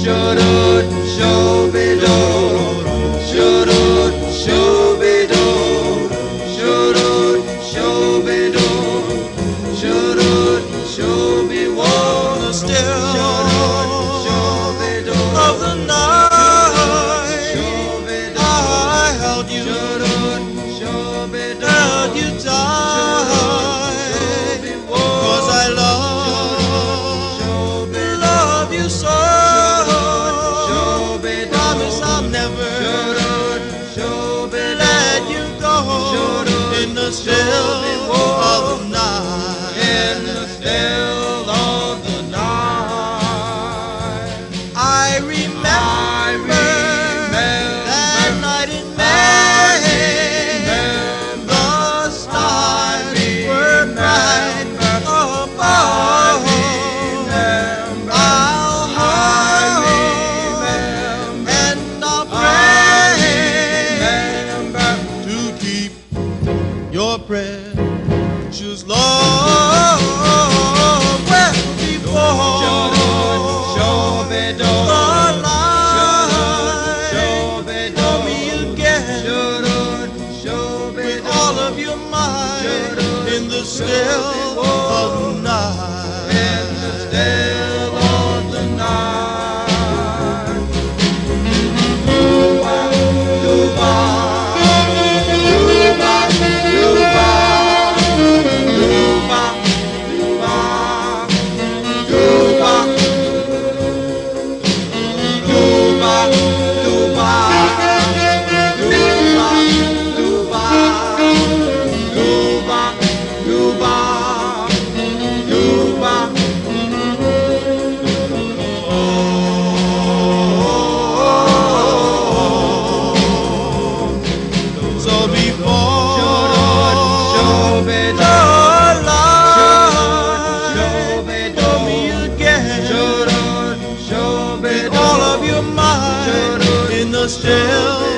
Should be do. Should be do. Should be do. Should be warm. Still of the night, I held you tight, 'cause I love you so. Promise I'll never let you go in the still of the night. In the still of the night, I remember that night in May. The stars were bright above. I'll hope and I'll pray to keep your precious love well before the light. Hold me again with all of your might in the still of the night. still of the night. So before the light, hold me again with all of your might in the still